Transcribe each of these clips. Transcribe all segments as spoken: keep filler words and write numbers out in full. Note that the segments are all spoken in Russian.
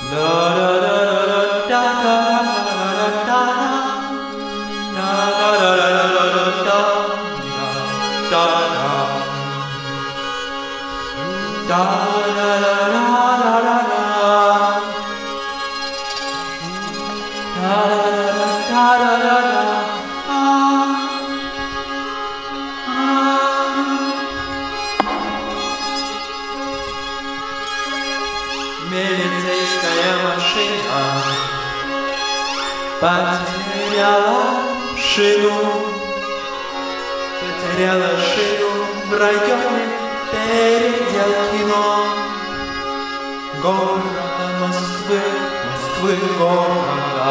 Милицейская машина потеряла шину, потеряла шину в районе Переделкино, города Москвы, Москвы города.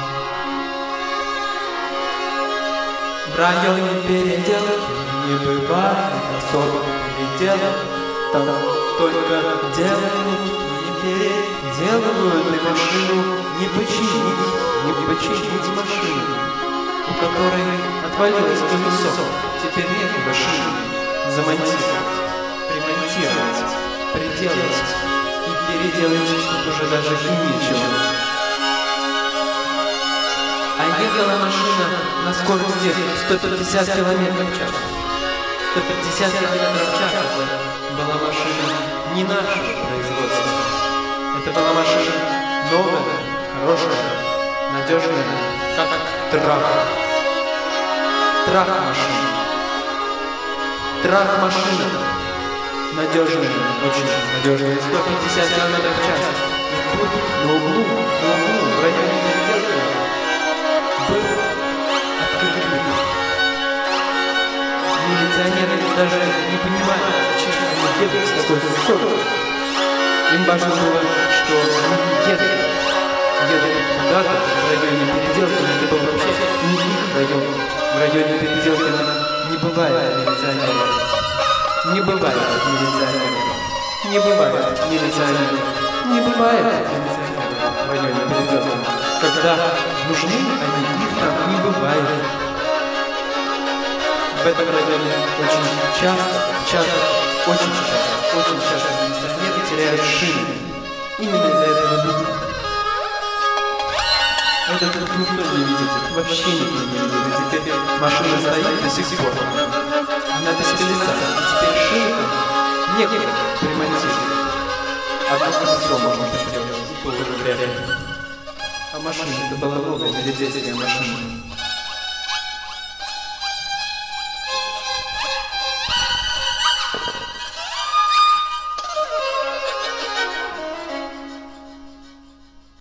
В районе Переделки не бывает особых переделок, там только делают, не переделывают, и машину не починить, не починить машину, у которой отвалилось колесо, теперь нет машины, замонтировать, примонтировать, приделать и переделать тут уже даже и нечего. А ехала машина на скорости сто пятьдесят километров в час. сто пятьдесят километров в час была машина не нашего производства. Это была машина новая, хорошая, надежная, как трак. Трак-машина. Трак-машина. Надежная, очень надежная. сто пятьдесят километров в час. И тут на углу, на углу, в районе Переделкина был открытый люк. Милиционеры даже не понимают, почему они едут с такой скоростью. Им важно было, что они едут. Едут куда-то в районе Переделкина. Это был вообще не их район. В районе Переделкина не бывает милиционеров. Не бывает милиционеров. Не бывает милиционеров. Не бывает милиционеров в районе Переделкина. Когда нужны они, их там не бывает. В этом районе очень часто, часто, очень часто, очень часто милиционеры теряют шины. Именно из-за этого духа. Этот дух никто не видит, вообще никто не видит. И теперь машина стоит до сих пор. Она без колеса. Теперь шины там некуда ремонтировать. Одно колесо можно поделать, и то уже вряд ли. А машина, это была новая милицейская машина.